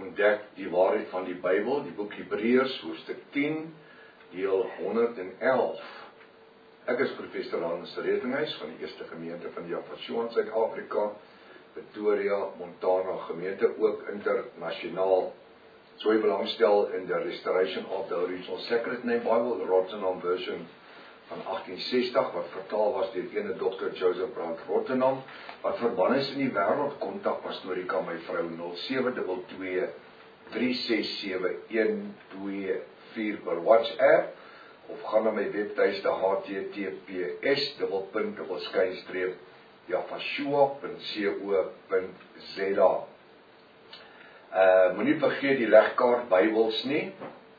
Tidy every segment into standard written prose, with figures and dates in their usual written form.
ontdek die waarheid van die Bybel, die boek Hebreërs, hoofstuk 10, deel 111. Ek is professor Hans Redinghuis van die Eerste Gemeente van die Jaffa in Suid-Afrika, Pretoria, Montana gemeente, ook internasionaal. So jy belangstel in the Restoration of the Original Sacred Name Bible, the Rotterdam version van 1860, wat vertaal was deur ene Dr. Joseph Brand Rotterdam, wat verband is in die wêreld. Kontak Pastorika, my vrou, 0722 367 per WhatsApp, of gaan na my webtuiste https://jafashua.co.za. Moenie vergeet die legkaart Bybels nie.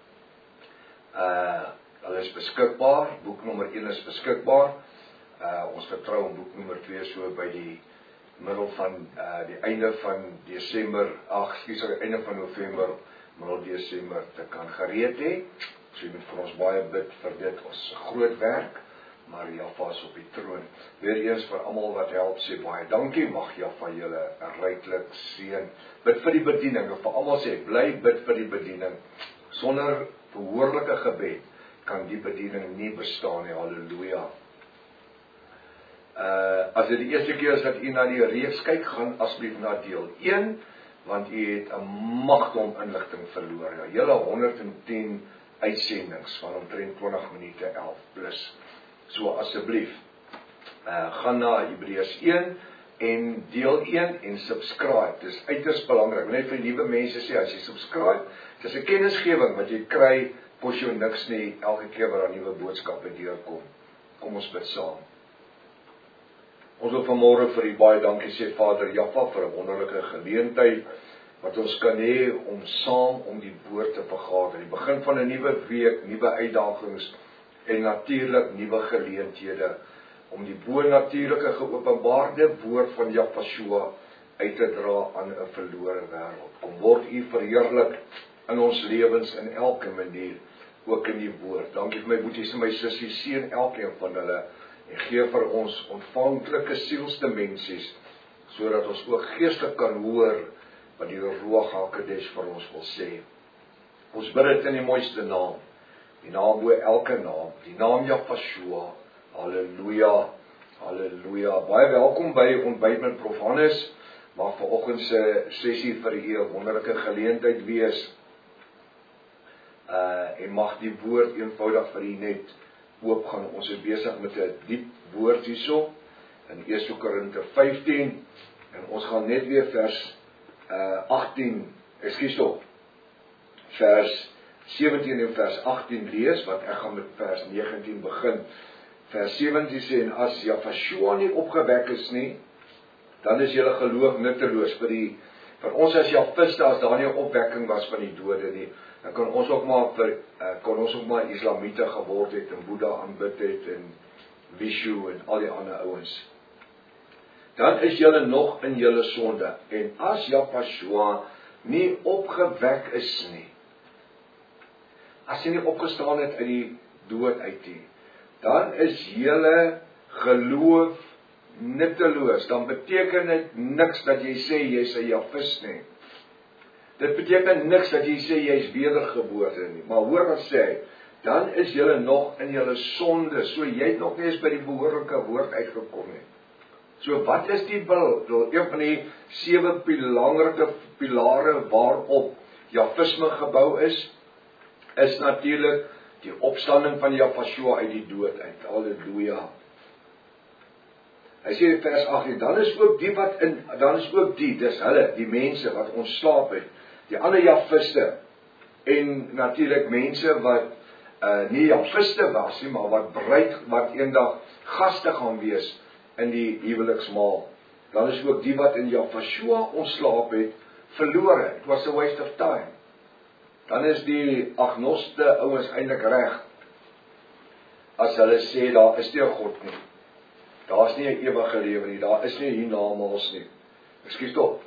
Hulle is beskikbaar, boek nommer 1 is beskikbaar. Ons vertrou om boek nommer 2 so by die middel van die einde van Desember, einde van November, middel Desember te kan gereed hê. So jy moet vir ons baie bid vir dit. Ons groot werk, maar Jaffa is op die troon. Weer eens vir almal wat help, sê baie dankie. Mag Jaffa julle ryklik seën. Bid vir die bediening. Vir almal sê, bly bid vir die bediening. Sonder behoorlike gebed kan die bediening nie bestaan nie. Halleluja. As dit die eerste keer is dat u na die reeks kyk, gaan asseblief na deel 1, want u het 'n magdom inligting verloor. Ja, hele 110 uitsendings van omtrent 20 minute 11 plus. So asseblief, gaan na Hebreërs 1 en deel 1 en subscribe. Dis uiters belangrik. Net vir nuwe mense sê, as jy subscribe, dis 'n kennisgewing wat jy kry, kos jou niks nie, elke keer wat daar nuwe boodskappe deurkom. Kom ons bid saam. Ons wil vanmôre vir u baie dankie sê, Vader Jaffa, vir 'n wonderlike geleentheid wat ons kan hê om saam om die woord te vergader. Die begin van 'n nuwe week, nuwe uitdagings en natuurlik nuwe geleenthede om die bo-natuurlike geopenbaarde woord van Jafashua uit te dra aan 'n verlore wêreld. Kom word u verheerlik in ons lewens in elke manier, ook in die woord. Dankie vir my boeties en my sissies, seën elkeen van hulle en gee vir ons ontvanklike sielsdimensies, sodat ons ook geestelik kan hoor wat die Ruach HaKodesh vir ons wil sê. Ons bid dit in die mooiste naam, die naam bo elke naam, die naam Jafashua. Halleluja, halleluja. Baie welkom by Ontbyt met Prof Hannes. Mag vanoggend se sessie vir u 'n wonderlike geleentheid wees. En mag die woord eenvoudig vir u net oopgaan. Ons is besig met 'n diep woord hierso in 1 Korinte 15 en ons gaan net weer vers 17 en vers 18 lees, want ek gaan met vers 19 begin. Vers 17 sê, en as Jafashua nie opgewek is nie, dan is julle geloof nutteloos. Vir ons as Jafiste, as daar nie 'n opwekking was van die dode nie, dan kon ons ook maar Islamiete geword het en Boeddha aanbid het en Vishu en al die ander ouens. Dan is julle nog in julle sonde. En as Jafashua nie opgewek is nie, as hy nie opgestaan het uit die dood uit nie, dan is julle geloof nutteloos. Dan beteken dit niks dat jy sê jy's 'n Jafis nie. Dit beteken niks dat jy sê jy's wedergebore nie. Maar hoor wat sê hy, dan is julle nog in julle sonde. So jy het nog nie eens by die behoorlike woord uitgekom nie. So wat is die wil? Een van die 7 belangrike pilare waarop Jafisme gebou is natuurlik die opstanding van Jafashua uit die dood uit. Halleluja. Hy sê in vers 18, dan is ook dis hulle, die mense wat ontslaap het, die ander Jafiste, en natuurlik mense wat nie Jafiste was nie, maar wat eendag gaste gaan wees in die huweliksmaal. Dan is ook die wat in Jafashua ontslaap het, verlore. It was a waste of time. Dan is die agnoste ouens eintlik reg as hulle sê daar is nie 'n God nie. Daar is nie 'n ewige lewe nie, daar is nie hiernamaals nie. Ekskuus tog.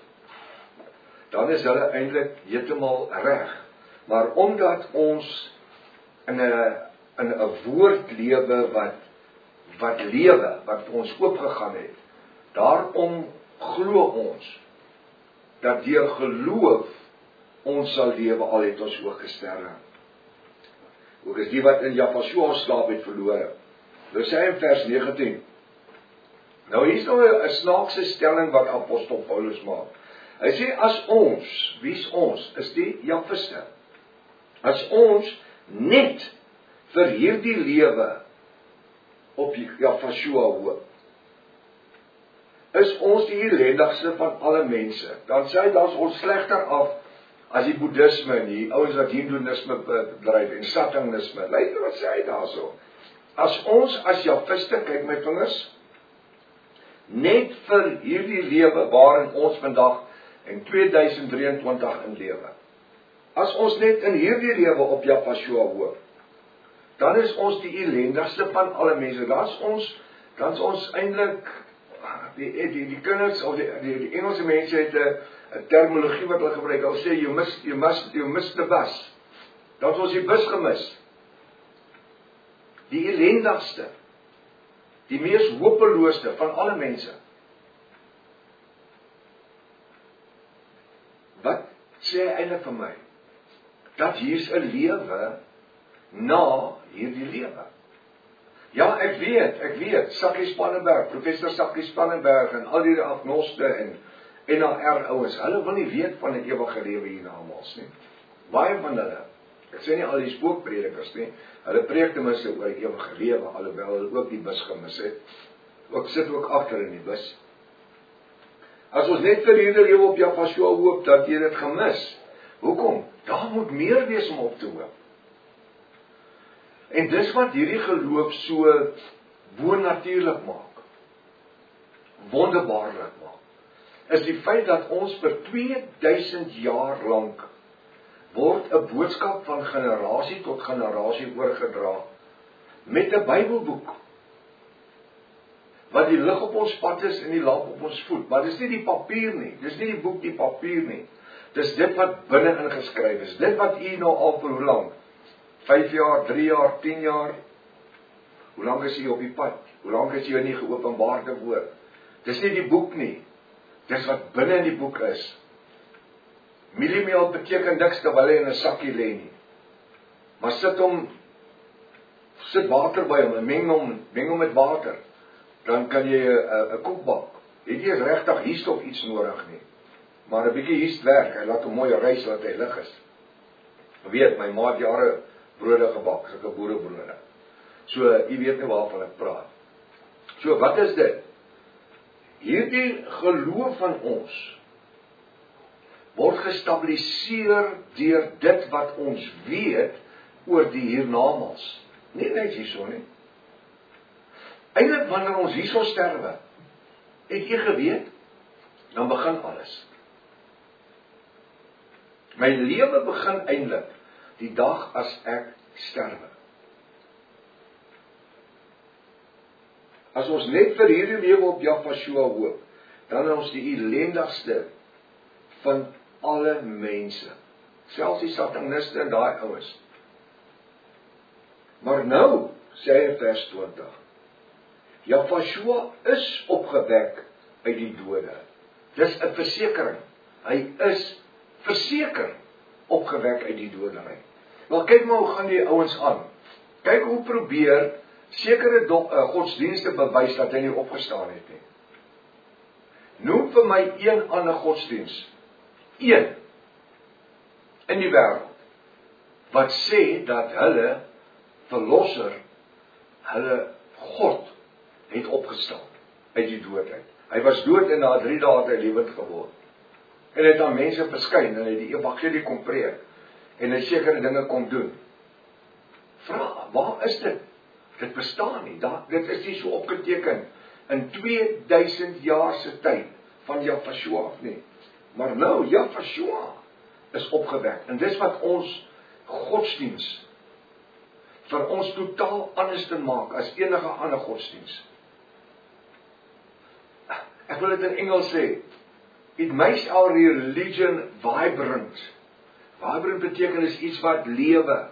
Dan is hulle eintlik heeltemal reg. Maar omdat ons in 'n woord lewe wat vir ons oopgegaan het, daarom glo ons dat deur geloof ons sal lewe al het ons ook gesterwe. Ook is die wat in Jafashua slaap het verlore. Nou sê hy in vers 19. Nou hier is nou 'n snaakse stelling wat apostel Paulus maak. Hy sê as ons, wie is ons? Is die Jafiste. As ons net vir hierdie lewe op Jafashua hoop, is ons die ellendigste van alle mense. Dan sê hy, dan is ons slegter af as die boeddhisme en die ouens wat hindoeïsme bedryf en satanisme. Luister wat sê hy daarso. As ons as Jafiste, kyk my vingers, net vir hierdie lewe waarin ons vandag in 2023 in lewe. As ons net in hierdie lewe op Jafashua hoop, dan is ons die ellendigste van alle mense. Dan is ons eintlik die kinders of die Engelse mense het 'n terminologie wat hulle gebruik. Hulle sê you miss the bus. Dan is ons die bus gemis. Die ellendigste, die mees hopeloosste van alle mense. Wat sê hy eintlik vir my? Dat hier's 'n lewe na hierdie lewe. Ja, ek weet, Sakkie Spangenberg, professor Sakkie Spangenberg en al die agnoste en NAR ouens, hulle wil nie weet van 'n ewige lewe hiernamaals nie. Baie van hulle, ek sê nie al die spookpredikers nie, hulle preek ten minste oor die ewige lewe, alhoewel hulle ook die bus gemis het. Sit ook agter in die bus. As ons net vir hierdie lewe op Jafashua hoop, dat jy dit gemis. Hoekom? Daar moet meer wees om op te hoop. En dis wat hierdie geloof so bonatuurlik maak, wonderbaarlik maak, is die feit dat ons vir 2000 jaar lank word 'n boodskap van generasie tot generasie oorgedra met 'n Bybelboek wat die lig op ons pad is en die lamp op ons voet. Maar dis nie die papier nie, dis nie die boek die papier nie. Dis dit wat binne ingeskryf is. Dit wat u nou al vir hoe lank? 5 jaar, 3 jaar, 10 jaar. Hoe lank is jy op die pad? Hoe lank is jy in die geopenbaarde woord? Dis nie die boek nie. Dis wat binne in die boek is. Mieliemeel beteken niks terwyl hy in 'n sakkie lê nie. Maar sit water by hom, meng hom met water. Dan kan jy 'n koek bak. Het jy regtig hiest of iets nodig nie. Maar 'n bietjie hiest werk. Hy laat hom mooi rys laat hy lig is. Weet, my ma het jare brode gebak, sulke boerebrode. So, u weet nie waarvan ek praat. So, wat is dit? Hierdie geloof van ons word gestabiliseer deur dit wat ons weet oor die hiernamaals. Nie net hierso nie. Eintlik wanneer ons hierso sterwe, het jy geweet, dan begin alles. My lewe begin eintlik die dag as ek sterwe. As ons net vir hierdie lewe op Jafashua hoop, dan is ons die ellendigste van alle mense. Selfs die sataniste en daai ouens. Maar nou, sê hy in vers 20, Jafashua is opgewek uit die dode. Dis 'n versekering. Hy is verseker opgewek uit die dodery. Maar kyk maar hoe gaan die ouens aan. Kyk hoe probeer sekere godsdienste bewys dat hy nie opgestaan het nie. Noem vir my een ander godsdiens. Een in die wêreld wat sê dat hulle verlosser, hulle God het opgestaan uit die doodheid. Hy was dood en na 3 dae het hy lewend geword. En het aan mense verskyn en hy die evangelie kom preek en hy sekere dinge kom doen. Vra, waar is dit? Dit bestaan nie. Dit is nie so opgeteken in 2000 jaar se tyd van Jafashua af nie. Maar nou, Jafashua is opgewek. En dis wat ons godsdiens vir ons totaal anders te maak as enige ander godsdiens. Ek wil dit in Engels sê. It makes our religion vibrant. Vibrant beteken is iets wat lewe.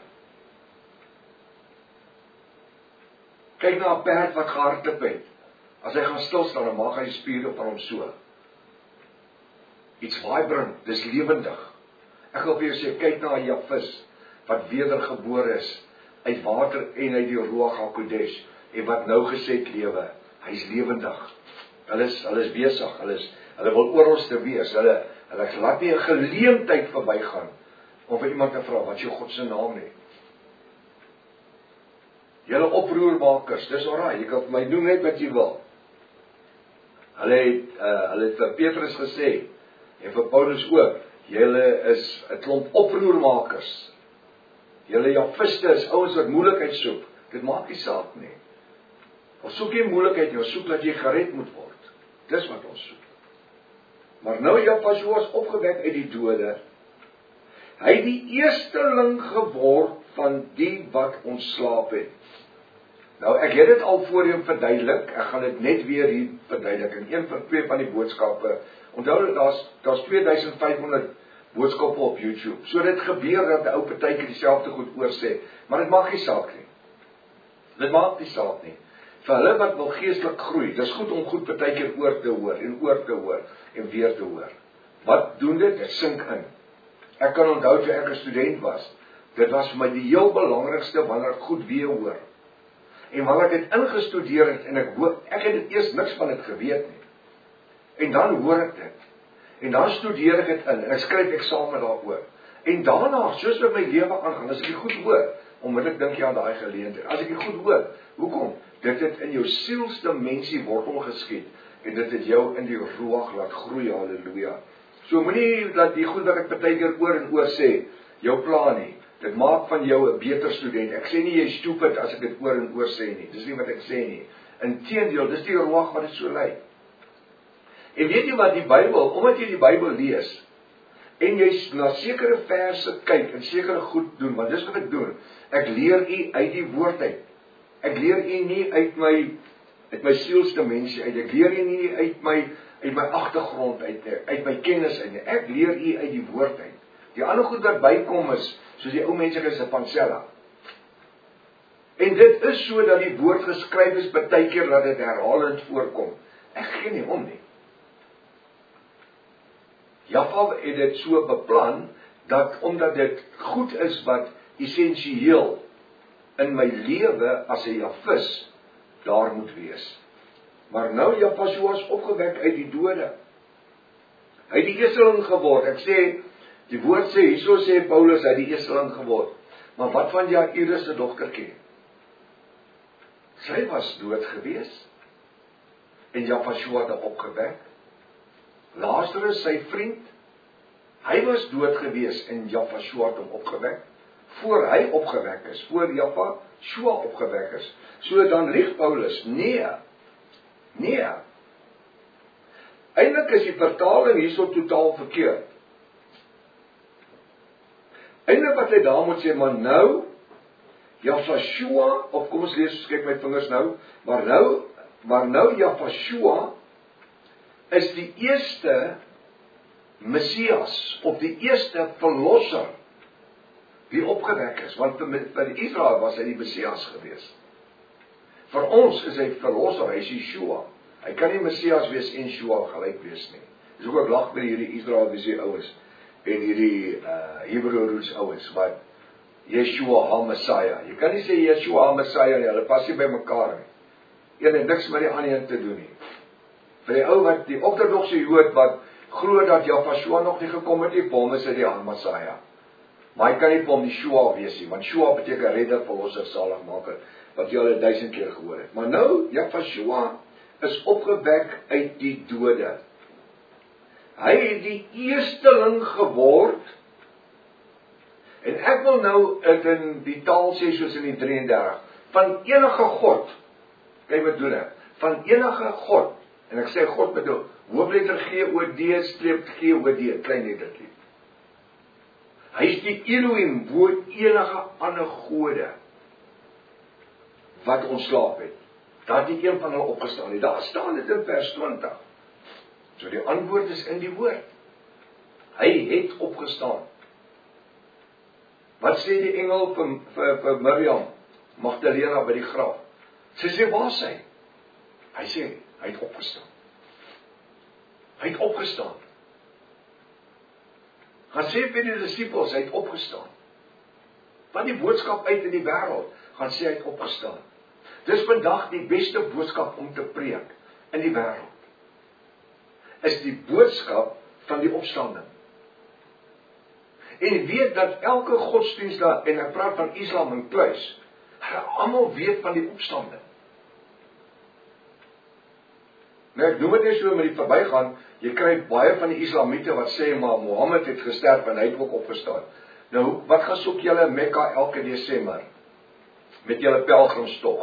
Kyk na 'n perd wat gehardloop het. As hy gaan stil staan, dan maak hy spiere van hom so. It's vibrant, dis lewendig. Ek wil vir jou sê, kyk na Jafis, wat wedergebore is, uit water en uit die Ruach HaKodesh, en wat nou gesê het lewe, hy is lewendig. Hulle is besig, hulle wil oor ons te wees, hulle laat nie 'n geleentheid verbygaan, om vir iemand te vra, wat is jou God se naam nie? Julle oproermakers, dis alraai, jy kan vir my doen net wat jy wil. Hulle het vir Petrus gesê, en vir Paulus ook, julle is 'n klomp oproermakers. Julle Jafiste is ouens wat moeilikheid soek. Dit maak nie saak nie. Ons soek nie moeilikheid nie, ons soek dat jy gered moet word. Dis wat ons soek. Maar nou Joshua is opgewek uit die dode. Hy het die eersteling geword van die wat ontslaap het. Nou, ek het dit al voorheen verduidelik, ek gaan dit net weer hier verduidelik, in een van twee van die boodskappe. Onthou, daar's 2500 boodskappe op YouTube, so dit gebeur dat die ou partykeer dieselfde goed oor sê, maar dit maak nie saak nie. Dit maak nie saak nie. Vir hulle wat wil geestelik groei, dis goed om goed partykeer oor te hoor, en weer te hoor. Wat doen dit? Dit sink in. Ek kan onthou toe ek 'n student was, dit was vir my die heel belangrikste wanneer ek goed weer hoor. En wanneer ek dit ingestudeer het, en ek het dit eers niks van dit geweet nie. En dan hoor ek dit. En dan studeer ek dit in, en ek skryf eksamen daaroor. En daarna, soos wat my lewe aangaan, as ek dit goed hoor, onmiddellik dink jy aan daai geleentheid. As ek dit goed hoor, hoekom? Dit het in jou sielsdimensie wortel geskiet, en dit het jou in die Ruach laat groei, halleluja. So moenie dat die goed wat ek partykeer oor en oor sê, jou pla nie. Dit maak van jou 'n beter student. Ek sê nie jy is stupid as ek dit oor en oor sê nie. Dis nie wat ek sê nie. Inteendeel, dis die Ruach wat dit so lei. En weet jy wat, die Bybel, omdat jy die Bybel lees, en jy na sekere verse kyk, en sekere goed doen, want dis wat ek doen, ek leer u uit die woord uit. Ek leer u nie uit my sielsdimensie uit, ek leer u nie uit my agtergrond uit my kennis uit nie, ek leer u uit die woord uit. Die ander goed wat bykom is, soos die ou mense is 'n pansella. En dit is so dat die woord geskryf is partykeer dat dit herhalend voorkom. Ek gee nie om nie. Jaffa het dit so beplan, dat omdat dit goed is wat essensieel in my lewe as 'n Jafis daar moet wees. Maar nou Joshua is opgewek uit die dode. Hy het die eersteling geword. Ek sê, die woord sê, hierso sê Paulus, hy het die eersteling geword. Maar wat van Jairus se dogtertjie? Sy was dood gewees. En Joshua het opgewek. Lazarus, sy vriend, hy was dood gewees en Joshua het hom opgewek. Voor hy opgewek is, voor Joshua opgewek is. So dan lieg Paulus, nee. Eintlik is die vertaling hierso totaal verkeerd. Eintlik wat hy daar moet sê, maar nou, Joshua, of kom ons lees, kyk my vingers nou, maar nou Joshua is die eerste Messias, of die eerste verlosser, wie opgewek is, want vir Israel was hy die Messias gewees. Vir ons is hy verlosser, hy is Yeshua. Hy kan nie Messias wees en Yeshua gelyk wees nie. Dis ook ek lag by hierdie Israel wees ouens, en hierdie Hebrew roots ouens, wat Yeshua HaMessiah, jy kan nie sê Yeshua HaMessiah nie, hulle pas nie by mekaar nie. Een het niks met die ander een te doen nie. Vir die ou wat, die ortodokse Jood wat glo dat Joshua nog nie gekom het nie, vir hom is dit die HaMessiah. Maar hy kan nie vir hom die Shua wees nie, want Shua beteken redder, verlosser, zaligmaker, wat jy al 1000 keer gehoor het. Maar nou, Joshua is opgewek uit die dode. Hy het die eersteling geword, en ek wil nou in die taal sê soos in die 33, van enige God, kyk wat doen ek, van enige God, en ek sê God bedoel, hoofletter G-O-D, streep G-O-D, klein lettertjie. Hy is die Elohim, bo enige ander gode, wat ontslaap het. Daar het nie een van hulle opgestaan nie. Daar staan dit in vers 20. So die antwoord is in die woord. Hy het opgestaan. Wat sê die engel vir Miriam, Magdalena by die graf? Sy sê, waar is hy? Hy sê, hy het opgestaan. Hy het opgestaan. Gaan sê vir die disippels, hy het opgestaan. Van die boodskap uit in die wêreld, gaan sê hy het opgestaan. Dis vandag die beste boodskap om te preek in die wêreld. Is die boodskap van die opstanding. En weet dat elke godsdienst daar, en ek praat van Islam en Kluis, hulle almal weet van die opstanding. Nou ek noem dit nie so met die verbygaan, jy kry baie van die Islamiete wat sê, maar Mohammed het gesterf en hy het ook opgestaan. Nou, wat gaan soek julle in Mekka elke Desember? Met julle pelgrimstog,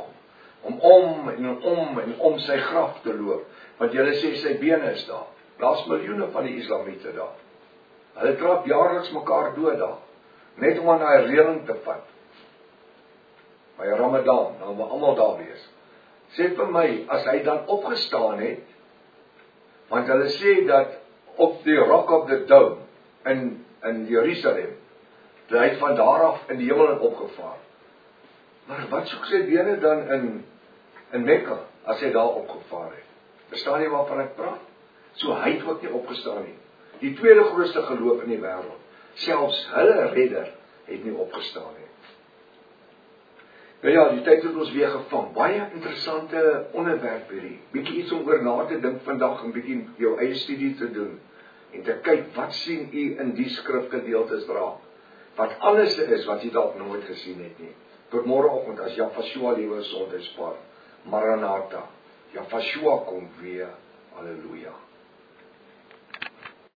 om sy graf te loop, want julle sê sy bene is daar. Daar's miljoene van die Islamiete daar. Hulle trap jaarliks mekaar dood daar, net om aan daai reëling te vat. By Ramadan, dan wil almal daar wees. Sê vir my, as hy dan opgestaan het, want hulle sê dat op die Rock of the Dome in Jerusalem, dat hy van daar af in die hemel het opgevaar. Maar wat soek sy bene dan in Mekka, as hy daar opgevaar het? Verstaan jy waarvan ek praat? So hy het ook nie opgestaan nie. Die tweede grootste geloof in die wêreld, selfs hulle redder, het nie opgestaan nie. Nou ja, die tyd het ons weer gevang. Baie interessante onderwerp hierdie. Bietjie iets om oor na te dink vandag, en bietjie jou eie studie te doen, en te kyk, wat sien u in die skrifgedeeltes raak? Wat alles is, wat jy dalk nooit gesien het nie. Tot môreoggend, as Jafashua lewe sondagspaar, Maranatha, Jafashua kom weer, halleluja.